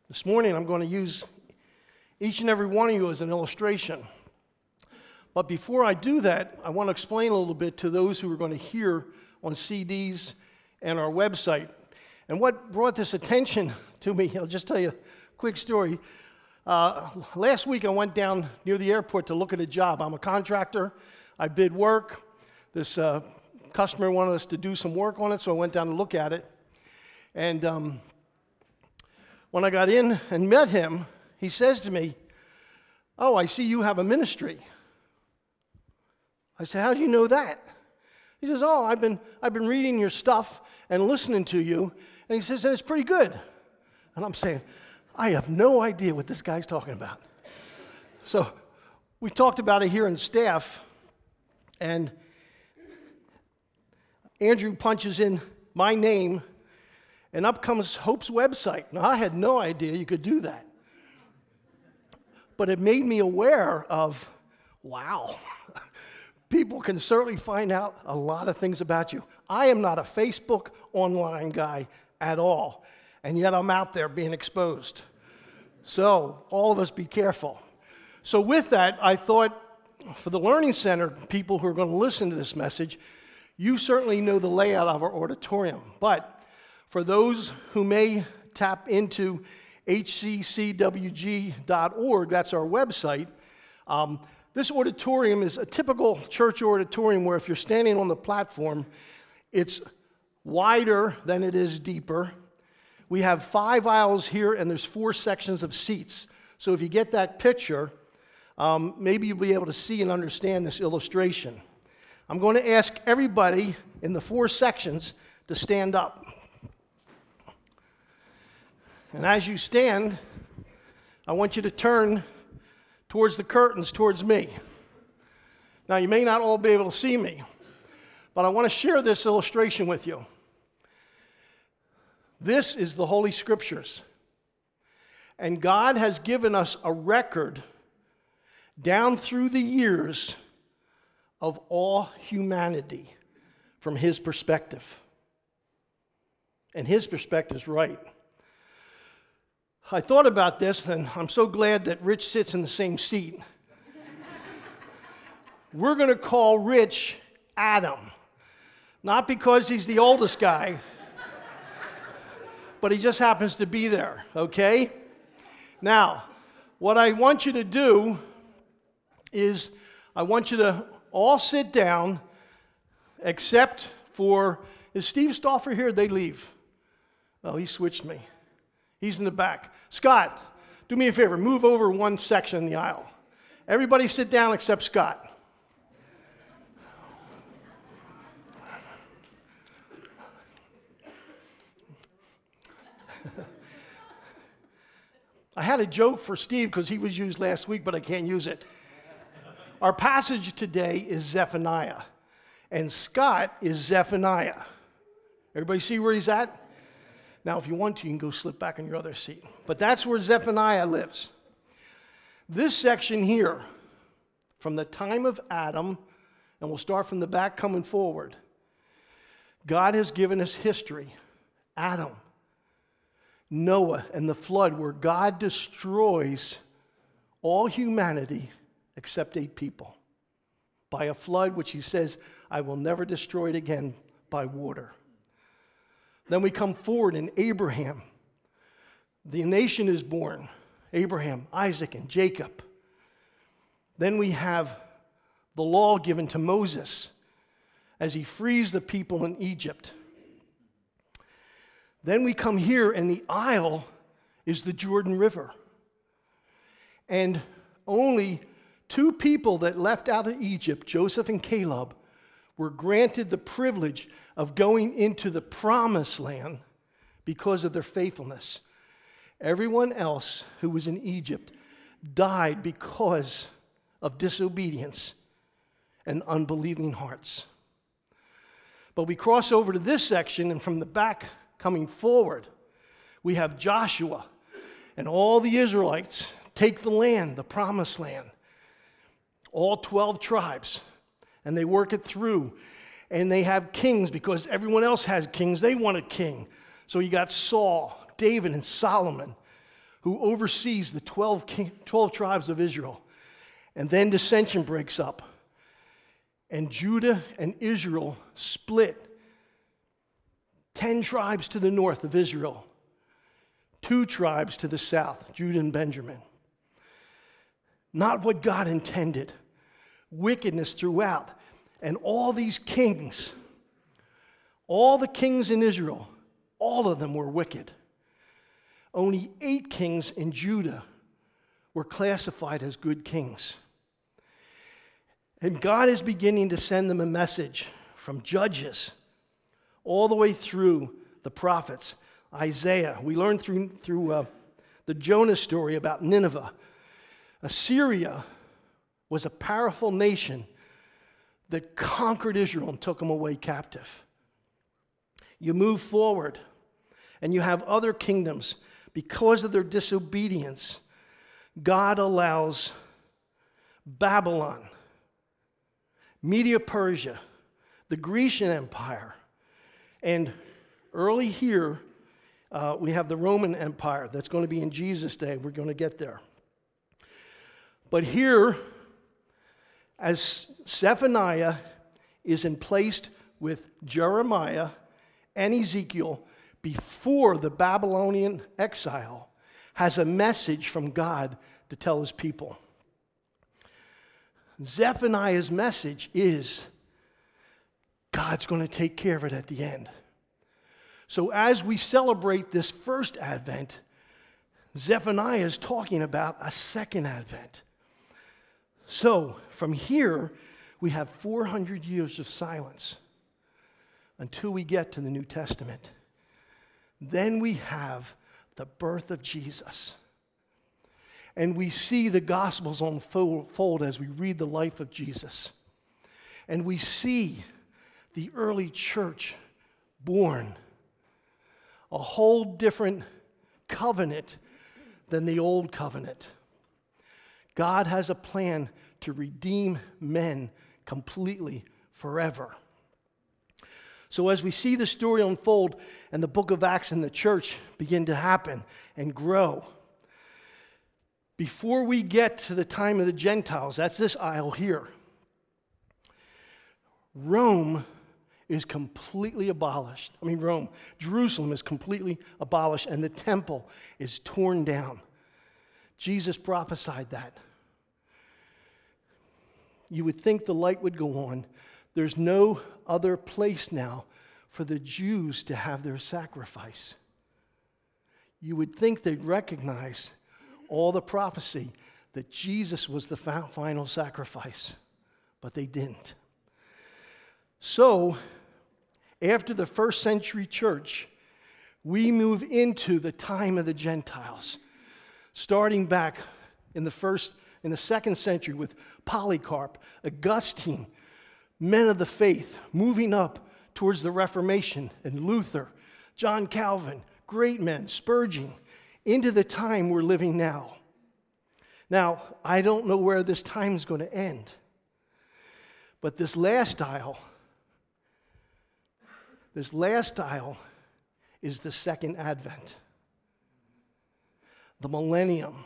This morning I'm going to use each and every one of you as an illustration. But before I do that, I want to explain a little bit to those who are going to hear on CDs and our website. And what brought this attention to me, I'll just tell you a quick story. Last week I went down near the airport to look at a job. I'm a contractor. I bid work. This customer wanted us to do some work on it, so I went down to look at it. And when I got in and met him, he says to me, "Oh, I see you have a ministry." I said, "How do you know that?" He says, "Oh, I've been reading your stuff and listening to you." And he says, "And it's pretty good." And I'm saying, I have no idea what this guy's talking about. So we talked about it here in staff, and Andrew punches in my name, and up comes Hope's website. Now, I had no idea you could do that. But it made me aware of, wow, people can certainly find out a lot of things about you. I am not a Facebook online guy at all, and yet I'm out there being exposed. So all of us be careful. So with that, I thought for the Learning Center people who are going to listen to this message, you certainly know the layout of our auditorium. But for those who may tap into hccwg.org, that's our website, this auditorium is a typical church auditorium where if you're standing on the platform, it's wider than it is deeper. We have 5 aisles here, and there's 4 sections of seats. So if you get that picture, maybe you'll be able to see and understand this illustration. I'm going to ask everybody in the 4 sections to stand up. And as you stand, I want you to turn towards the curtains, towards me. Now, you may not all be able to see me, but I want to share this illustration with you. This is the Holy Scriptures. And God has given us a record down through the years of all humanity from His perspective. And His perspective is right. I thought about this, and I'm so glad that Rich sits in the same seat. We're going to call Rich Adam, not because he's the oldest guy, but he just happens to be there, okay? Now, what I want you to do is I want you to all sit down, except for, is Steve Stauffer here? They leave. Oh, he switched me. He's in the back. Scott, do me a favor. Move over one section in the aisle. Everybody sit down except Scott. I had a joke for Steve because he was used last week, but I can't use it. Our passage today is Zephaniah, and Scott is Zephaniah. Everybody see where he's at? Now, if you want to, you can go slip back in your other seat. But that's where Zephaniah lives. This section here, from the time of Adam, and we'll start from the back coming forward, God has given us history. Adam, Noah, and the flood, where God destroys all humanity except 8 people by a flood which He says, I will never destroy it again by water. Then we come forward in Abraham. The nation is born. Abraham, Isaac, and Jacob. Then we have the law given to Moses as he frees the people in Egypt. Then we come here, and the Isle is the Jordan River. And only 2 people that left out of Egypt, Joseph and Caleb, were granted the privilege of going into the promised land because of their faithfulness. Everyone else who was in Egypt died because of disobedience and unbelieving hearts. But we cross over to this section, and from the back coming forward, we have Joshua and all the Israelites take the land, the promised land, all 12 tribes. And they work it through. And they have kings because everyone else has kings. They want a king. So you got Saul, David, and Solomon who oversees the 12 tribes of Israel. And then dissension breaks up. And Judah and Israel split. 10 tribes to the north of Israel. 2 tribes to the south, Judah and Benjamin. Not what God intended. Wickedness throughout. And all these kings, all the kings in Israel, all of them were wicked. Only 8 kings in Judah were classified as good kings. And God is beginning to send them a message from Judges all the way through the prophets. Isaiah, we learned through the Jonah story about Nineveh. Assyria was a powerful nation that conquered Israel and took them away captive. You move forward, and you have other kingdoms. Because of their disobedience, God allows Babylon, Media-Persia, the Grecian Empire, and early here, we have the Roman Empire. That's going to be in Jesus' day. We're going to get there. But here, as Zephaniah is in place with Jeremiah and Ezekiel before the Babylonian exile, has a message from God to tell his people. Zephaniah's message is God's going to take care of it at the end. So as we celebrate this first Advent, Zephaniah is talking about a second Advent. So from here, we have 400 years of silence until we get to the New Testament. Then we have the birth of Jesus. And we see the Gospels unfold as we read the life of Jesus. And we see the early church born, a whole different covenant than the old covenant. God has a plan to redeem men completely forever. So as we see the story unfold and the book of Acts and the church begin to happen and grow, before we get to the time of the Gentiles, that's this aisle here, Rome is completely abolished. Jerusalem is completely abolished, and the temple is torn down. Jesus prophesied that. You would think the light would go on. There's no other place now for the Jews to have their sacrifice. You would think they'd recognize all the prophecy that Jesus was the final sacrifice, but they didn't. So, after the first century church, we move into the time of the Gentiles, starting back in the second century with Polycarp, Augustine, men of the faith, moving up towards the Reformation, and Luther, John Calvin, great men, Spurgeon, into the time we're living now. Now, I don't know where this time is going to end, but this last aisle is the second Advent, the millennium.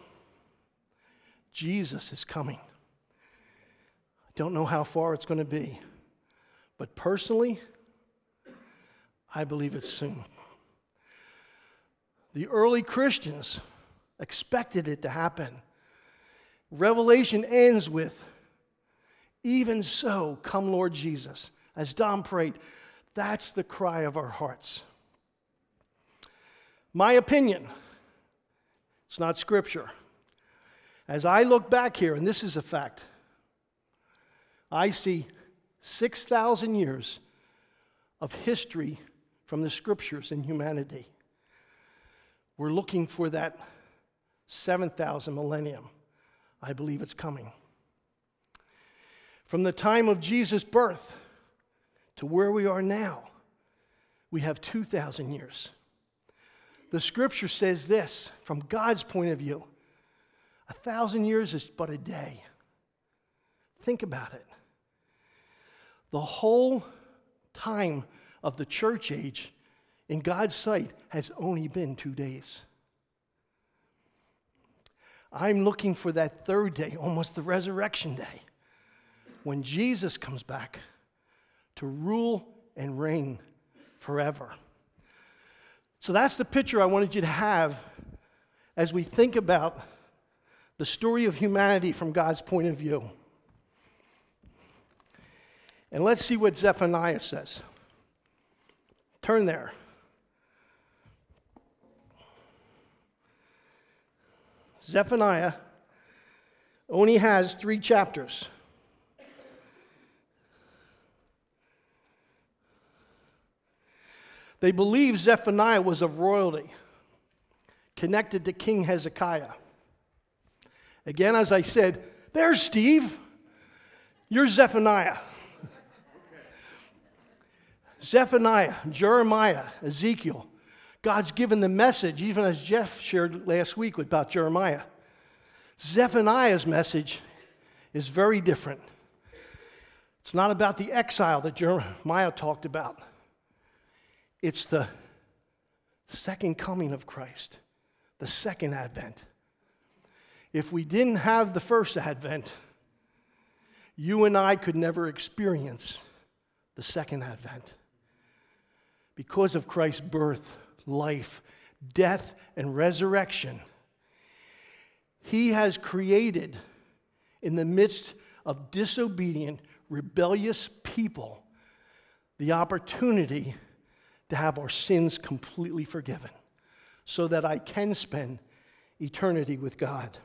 Jesus is coming. I don't know how far it's going to be, but personally, I believe it's soon. The early Christians expected it to happen. Revelation ends with, "Even so, come Lord Jesus." As Don prayed, that's the cry of our hearts. My opinion, it's not scripture. As I look back here, and this is a fact, I see 6,000 years of history from the scriptures in humanity. We're looking for that 7,000 millennium. I believe it's coming. From the time of Jesus' birth to where we are now, we have 2,000 years. The scripture says this, from God's point of view, 1,000 years is but a day. Think about it. The whole time of the church age, in God's sight, has only been 2 days. I'm looking for that third day, almost the resurrection day, when Jesus comes back to rule and reign forever. So that's the picture I wanted you to have as we think about the story of humanity from God's point of view. And let's see what Zephaniah says. Turn there. Zephaniah only has 3 chapters. They believe Zephaniah was of royalty, connected to King Hezekiah. Again, as I said, there's Steve. You're Zephaniah. Zephaniah, Jeremiah, Ezekiel. God's given the message, even as Jeff shared last week about Jeremiah. Zephaniah's message is very different. It's not about the exile that Jeremiah talked about. It's the second coming of Christ, the second advent. If we didn't have the first advent, you and I could never experience the second advent. Because of Christ's birth, life, death, and resurrection, He has created, in the midst of disobedient, rebellious people, the opportunity to have our sins completely forgiven so that I can spend eternity with God.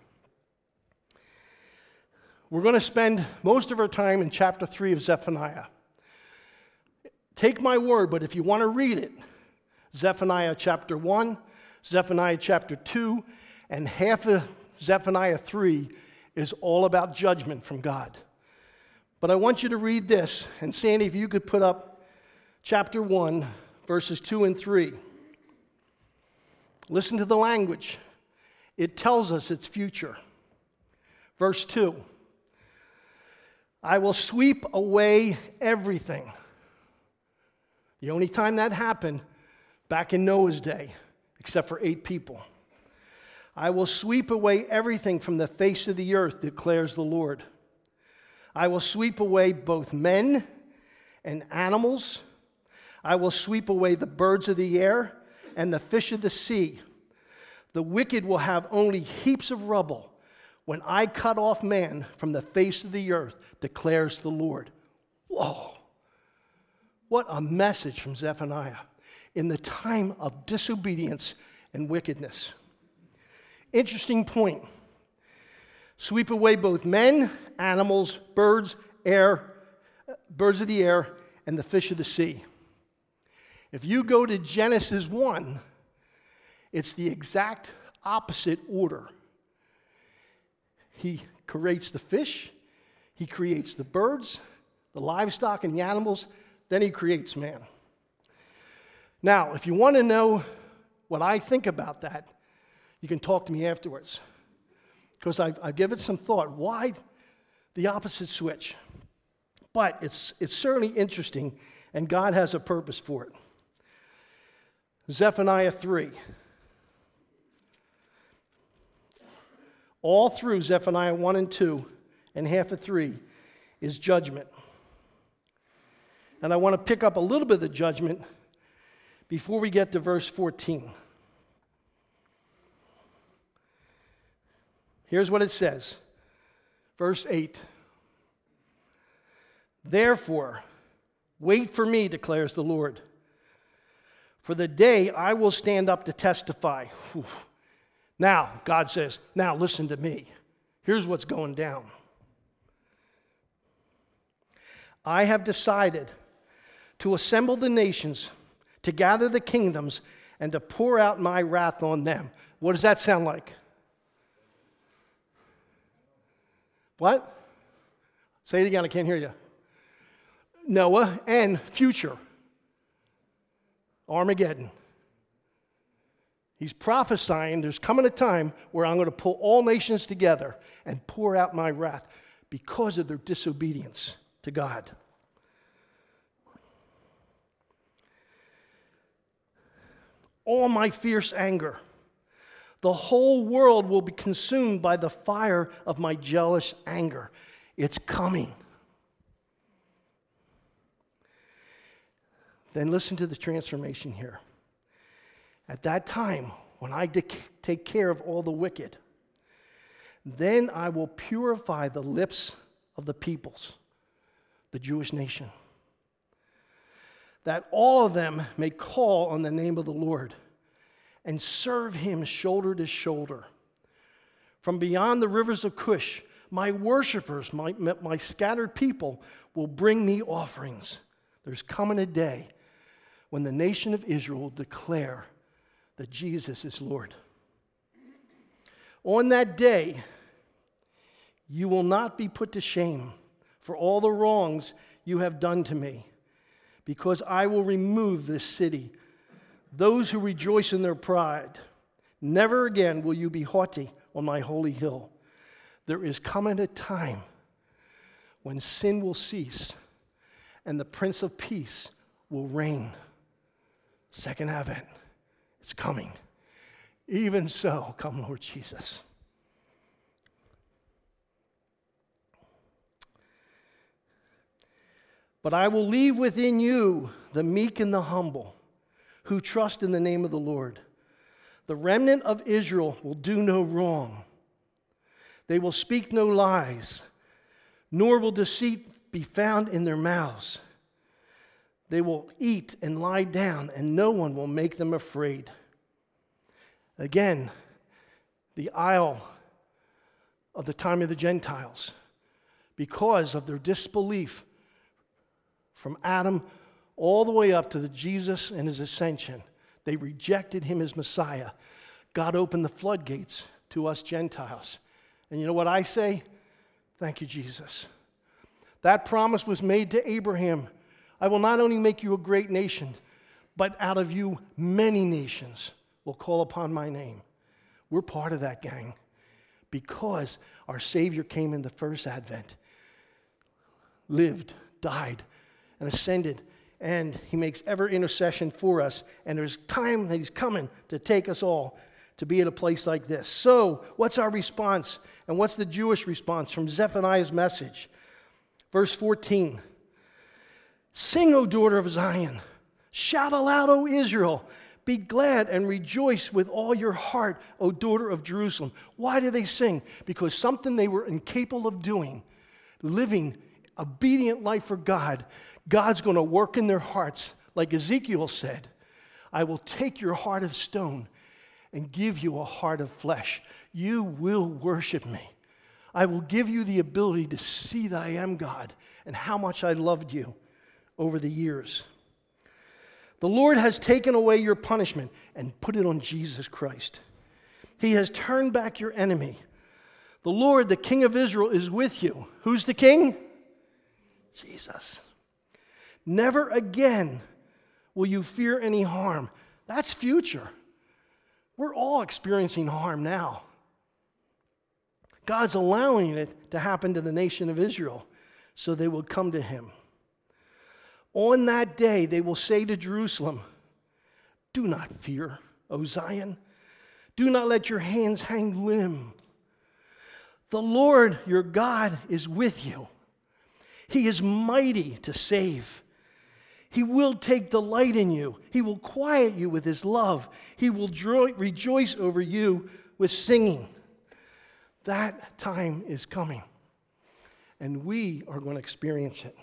We're going to spend most of our time in chapter 3 of Zephaniah. Take my word, but if you want to read it, Zephaniah chapter 1, Zephaniah chapter 2, and half of Zephaniah 3 is all about judgment from God. But I want you to read this, and Sandy, if you could put up chapter 1, verses 2 and 3. Listen to the language. It tells us its future. Verse 2. I will sweep away everything. The only time that happened, back in Noah's day, except for 8 people. I will sweep away everything from the face of the earth, declares the Lord. I will sweep away both men and animals. I will sweep away the birds of the air and the fish of the sea. The wicked will have only heaps of rubble when I cut off man from the face of the earth, declares the Lord. Whoa! What a message from Zephaniah in the time of disobedience and wickedness. Interesting point. Sweep away both men, animals, birds of the air, and the fish of the sea. If you go to Genesis 1, it's the exact opposite order. He creates the fish, he creates the birds, the livestock, and the animals, then he creates man. Now, if you want to know what I think about that, you can talk to me afterwards. Because I've given some thought. Why the opposite switch? But it's certainly interesting, and God has a purpose for it. Zephaniah 3. All through Zephaniah 1 and 2 and half of 3 is judgment. And I want to pick up a little bit of the judgment before we get to verse 14. Here's what it says. Verse 8. Therefore, wait for me, declares the Lord. For the day I will stand up to testify. Whew. Now, God says, now listen to me. Here's what's going down. I have decided to assemble the nations, to gather the kingdoms, and to pour out my wrath on them. What does that sound like? What? Say it again, I can't hear you. Noah and future. Armageddon. He's prophesying there's coming a time where I'm going to pull all nations together and pour out my wrath because of their disobedience to God. All my fierce anger, The whole world will be consumed by the fire of my jealous anger. It's coming. Then listen to the transformation here. At that time, when I take care of all the wicked, then I will purify the lips of the peoples, the Jewish nation, that all of them may call on the name of the Lord and serve him shoulder to shoulder. From beyond the rivers of Cush, my worshipers, my scattered people, will bring me offerings. There's coming a day when the nation of Israel will declare that Jesus is Lord. On that day, you will not be put to shame for all the wrongs you have done to me, because I will remove this city those who rejoice in their pride. Never again will you be haughty on my holy hill. There is coming a time when sin will cease and the Prince of Peace will reign. Second Advent, it's coming. Even so, come Lord Jesus. But I will leave within you the meek and the humble, who trust in the name of the Lord. The remnant of Israel will do no wrong. They will speak no lies, nor will deceit be found in their mouths. They will eat and lie down, and no one will make them afraid. Again, the isle of the time of the Gentiles, because of their disbelief from Adam all the way up to the Jesus and his ascension. They rejected him as Messiah. God opened the floodgates to us Gentiles. And you know what I say? Thank you, Jesus. That promise was made to Abraham. I will not only make you a great nation, but out of you many nations will call upon my name. We're part of that gang because our Savior came in the first Advent, lived, died, and ascended, and he makes ever intercession for us. And there's time that he's coming to take us all to be at a place like this. So, what's our response? And what's the Jewish response from Zephaniah's message? Verse 14. Sing, O daughter of Zion. Shout aloud, O Israel. Be glad and rejoice with all your heart, O daughter of Jerusalem. Why do they sing? Because something they were incapable of doing, living obedient life for God, God's going to work in their hearts. Like Ezekiel said, I will take your heart of stone and give you a heart of flesh. You will worship me. I will give you the ability to see that I am God and how much I loved you over the years. The Lord has taken away your punishment and put it on Jesus Christ. He has turned back your enemy. The Lord, the King of Israel, is with you. Who's the King? Jesus. Never again will you fear any harm. That's future. We're all experiencing harm now. God's allowing it to happen to the nation of Israel so they will come to him. On that day, they will say to Jerusalem, do not fear, O Zion. Do not let your hands hang limp. The Lord your God is with you. He is mighty to save. He will take delight in you. He will quiet you with his love. He will rejoice over you with singing. That time is coming, and we are going to experience it.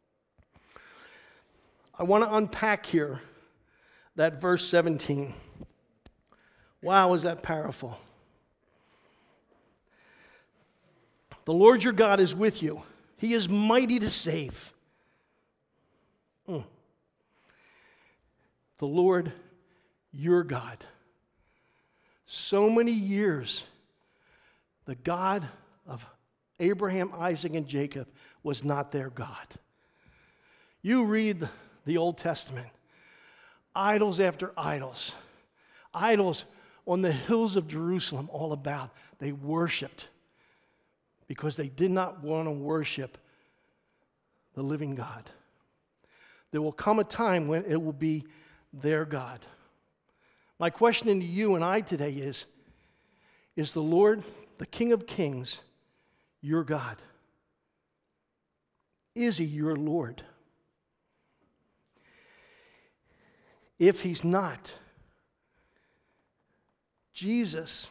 I want to unpack here that verse 17. Wow, is that powerful. The Lord your God is with you. He is mighty to save. The Lord your God. So many years, the God of Abraham, Isaac, and Jacob was not their God. You read the Old Testament, idols after idols, idols on the hills of Jerusalem all about. They worshiped because they did not want to worship the living God. There will come a time when it will be their God. My question to you and I today is, is the Lord, the King of Kings, your God? Is he your Lord? If he's not, Jesus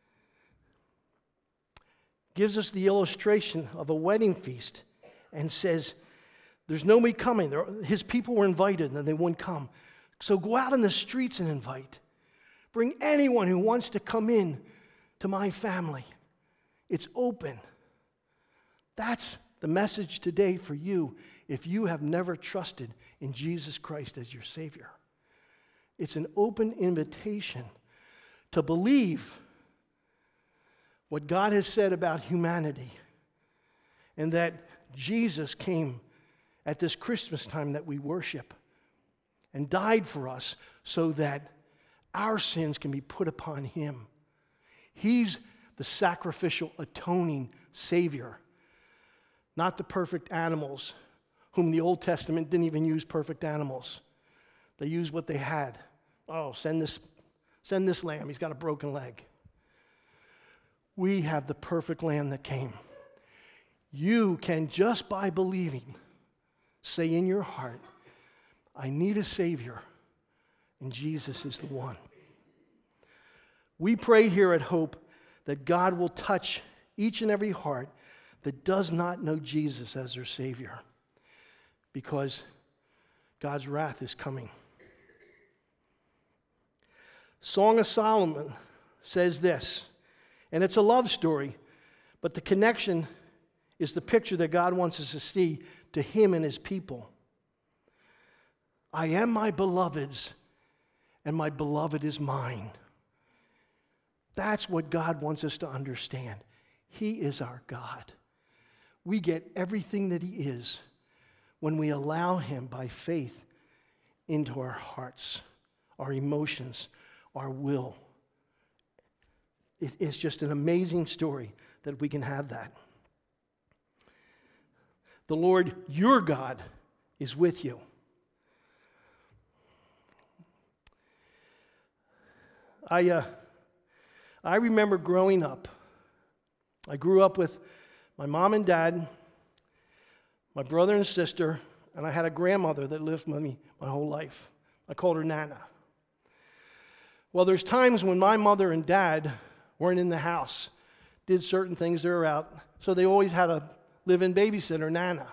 gives us the illustration of a wedding feast and says, there's nobody coming. His people were invited and they wouldn't come. So go out in the streets and invite. Bring anyone who wants to come in to my family. It's open. That's the message today for you if you have never trusted in Jesus Christ as your Savior. It's an open invitation to believe what God has said about humanity and that Jesus came at this Christmas time that we worship and died for us so that our sins can be put upon him. He's the sacrificial, atoning Savior, not the perfect animals, whom the Old Testament didn't even use perfect animals. They used what they had. Oh, send this lamb. He's got a broken leg. We have the perfect lamb that came. You can, just by believing, say in your heart, I need a Savior, and Jesus is the one. We pray here at Hope that God will touch each and every heart that does not know Jesus as their Savior, because God's wrath is coming. Song of Solomon says this, and it's a love story, but the connection is the picture that God wants us to see to him and his people. I am my beloved's, and my beloved is mine. That's what God wants us to understand. He is our God. We get everything that he is when we allow him by faith into our hearts, our emotions, our will. It's just an amazing story that we can have that. The Lord, your God, is with you. I remember growing up. I grew up with my mom and dad, my brother and sister, and I had a grandmother that lived with me my whole life. I called her Nana. Well, there's times when my mother and dad weren't in the house, did certain things, they were out, so they always had a live-in babysitter, Nana.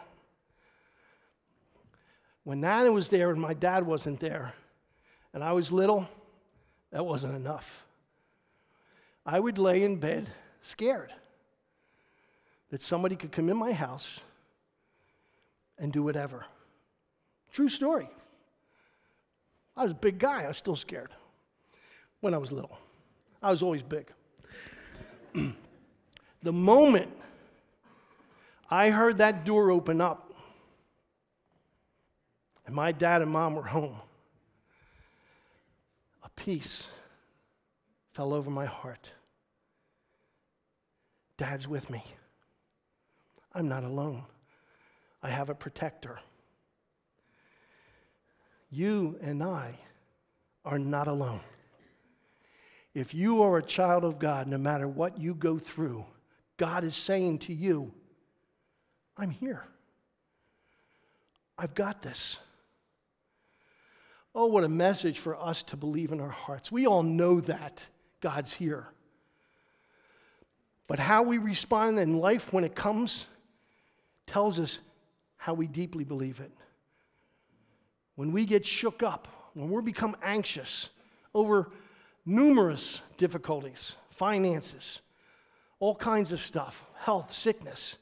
When Nana was there and my dad wasn't there, and I was little, that wasn't enough. I would lay in bed scared that somebody could come in my house and do whatever. True story. I was a big guy. I was still scared when I was little. I was always big. The moment I heard that door open up and my dad and mom were home, a peace fell over my heart. Dad's with me. I'm not alone. I have a protector. You and I are not alone. If you are a child of God, no matter what you go through, God is saying to you, I'm here. I've got this. Oh, what a message for us to believe in our hearts. We all know that God's here. But how we respond in life when it comes tells us how we deeply believe it. When we get shook up, when we become anxious over numerous difficulties, finances, all kinds of stuff, health, sickness,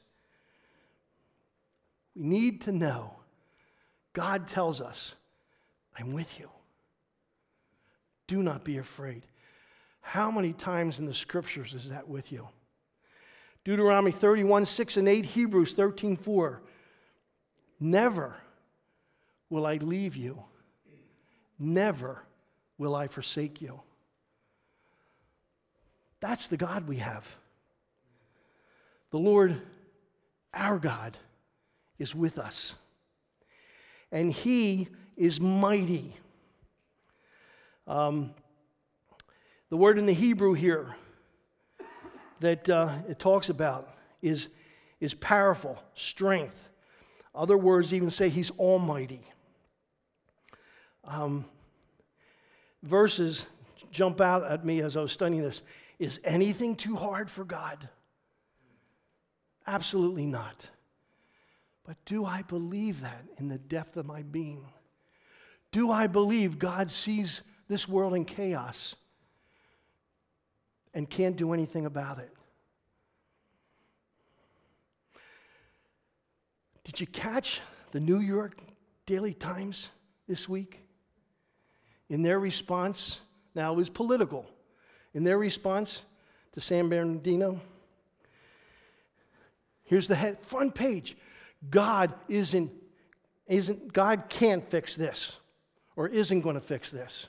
we need to know God tells us, I'm with you. Do not be afraid. How many times in the scriptures is that with you? Deuteronomy 31, 6 and 8, Hebrews 13, 4. Never will I leave you. Never will I forsake you. That's the God we have. The Lord, our God, is with us. And he is mighty. The word in the Hebrew here that it talks about is powerful, strength. Other words even say he's almighty. Verses jump out at me as I was studying this. Is anything too hard for God? Absolutely not. But do I believe that in the depth of my being? Do I believe God sees this world in chaos and can't do anything about it? Did you catch the New York Daily Times this week? In their response, now it was political, in their response to San Bernardino, here's the front page. God can't fix this, or isn't going to fix this.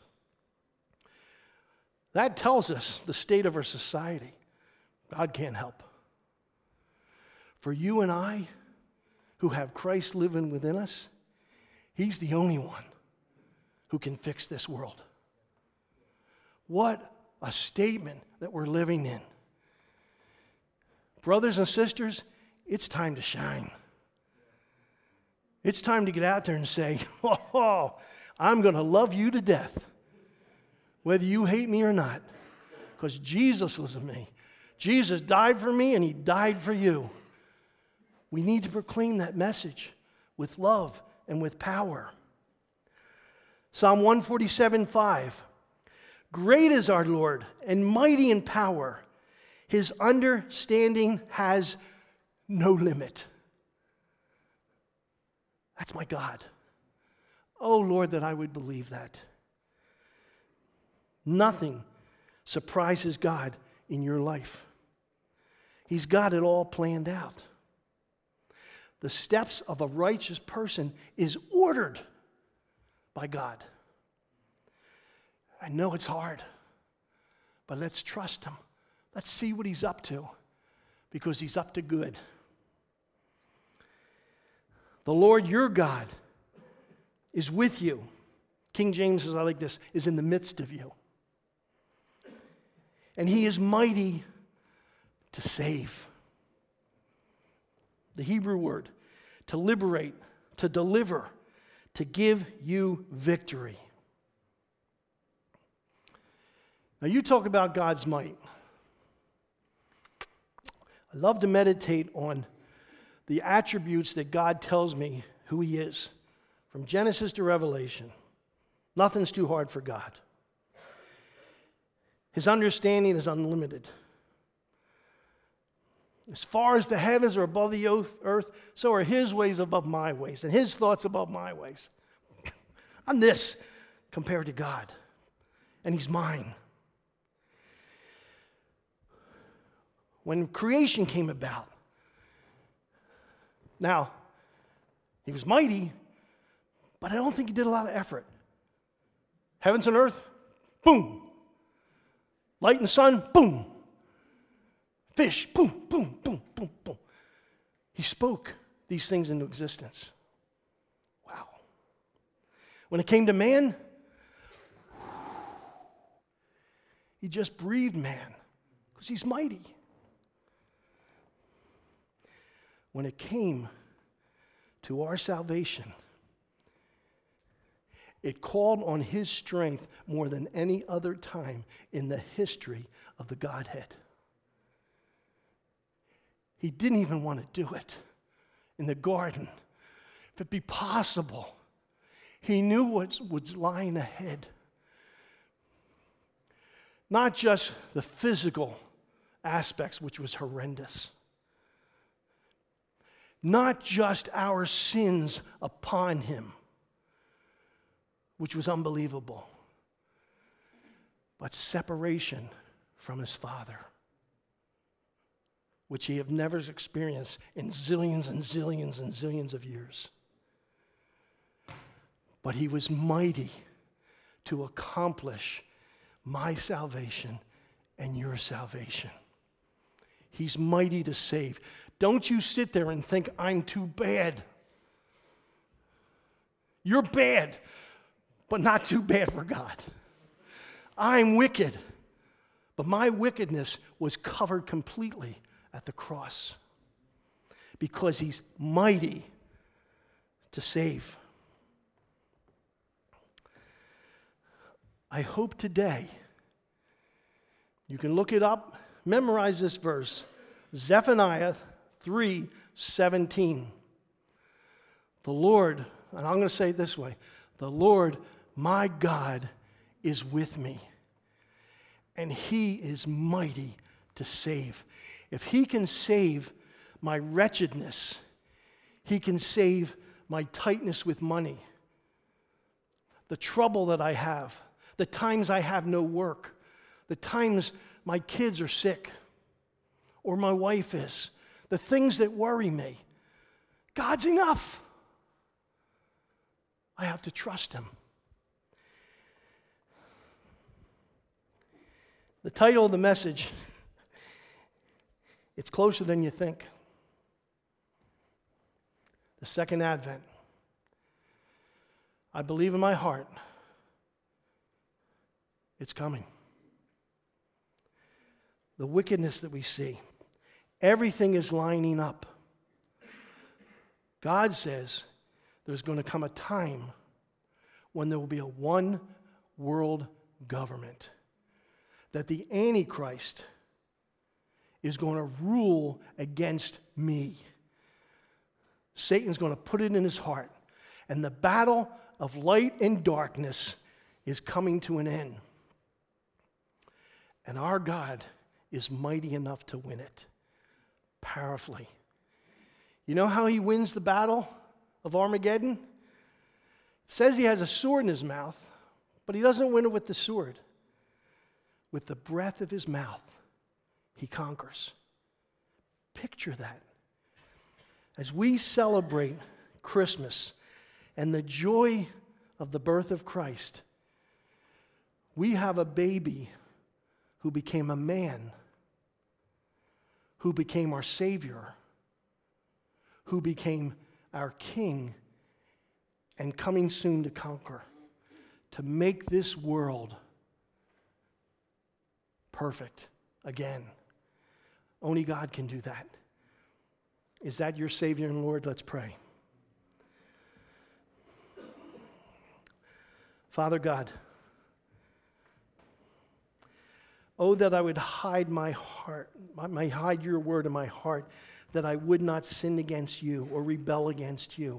That tells us the state of our society. God can't help. For you and I, who have Christ living within us, he's the only one who can fix this world. What a statement that we're living in. Brothers and sisters, it's time to shine. It's time to get out there and say, oh, I'm going to love you to death, whether you hate me or not, because Jesus was with me. Jesus died for me, and he died for you. We need to proclaim that message with love and with power. Psalm 147:5. Great is our Lord and mighty in power. His understanding has no limit. That's my God. Oh, Lord, that I would believe that. Nothing surprises God in your life. He's got it all planned out. The steps of a righteous person is ordered by God. I know it's hard, but let's trust him. Let's see what he's up to, because he's up to good. The Lord your God is with you. King James says, I like this, is in the midst of you. And he is mighty to save. The Hebrew word, to liberate, to deliver, to give you victory. Now you talk about God's might. I love to meditate on the attributes that God tells me who he is. From Genesis to Revelation, nothing's too hard for God. His understanding is unlimited. As far as the heavens are above the earth, so are his ways above my ways, and his thoughts above my ways. I'm this compared to God, and he's mine. When creation came about, now, he was mighty, but I don't think he did a lot of effort. Heavens and earth, boom. Light and sun, boom. Fish, boom, boom, boom, boom, boom. He spoke these things into existence. Wow. When it came to man, he just breathed man, because he's mighty. When it came to our salvation, it called on his strength more than any other time in the history of the Godhead. He didn't even want to do it in the garden. If it be possible, he knew what was lying ahead. Not just the physical aspects, which was horrendous. Not just our sins upon him, which was unbelievable, but separation from his Father, which he had never experienced in zillions and zillions and zillions of years. But he was mighty to accomplish my salvation and your salvation. He's mighty to save. Don't you sit there and think I'm too bad. You're bad, but not too bad for God. I'm wicked, But my wickedness was covered completely at the cross because he's mighty to save. I hope today you can look it up, memorize this verse, Zephaniah 3:17. The Lord, and I'm going to say it this way, the Lord, my God, is with me, and he is mighty to save. If he can save my wretchedness, he can save my tightness with money, the trouble that I have, the times I have no work, the times my kids are sick or my wife is, the things that worry me. God's enough. I have to trust him. The title of the message, it's closer than you think. The second advent. I believe in my heart it's coming. The wickedness that we see, everything is lining up. God says there's going to come a time when there will be a one world government, that the Antichrist is going to rule against me. Satan's going to put it in his heart, and the battle of light and darkness is coming to an end. And our God is mighty enough to win it powerfully. You know how he wins the battle of Armageddon? It says he has a sword in his mouth, but he doesn't win it with the sword. With the breath of his mouth, he conquers. Picture that. As we celebrate Christmas and the joy of the birth of Christ, we have a baby who became a man, who became our Savior, who became our King, and coming soon to conquer, to make this world perfect again. Only God can do that. Is that your Savior and Lord? Let's pray. Father God, oh, that I would hide my heart, hide your word in my heart, that I would not sin against you or rebel against you.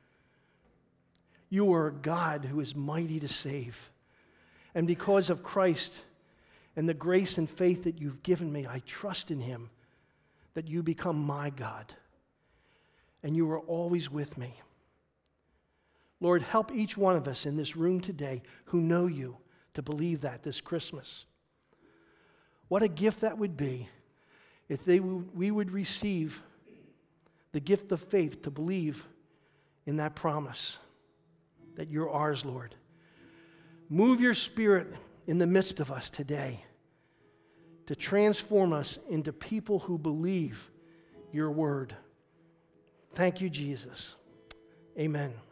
You are a God who is mighty to save. And because of Christ and the grace and faith that you've given me, I trust in him that you become my God. And you are always with me. Lord, help each one of us in this room today who know you to believe that this Christmas. What a gift that would be if we would receive the gift of faith to believe in that promise that you're ours, Lord. Move your Spirit in the midst of us today to transform us into people who believe your word. Thank you, Jesus. Amen.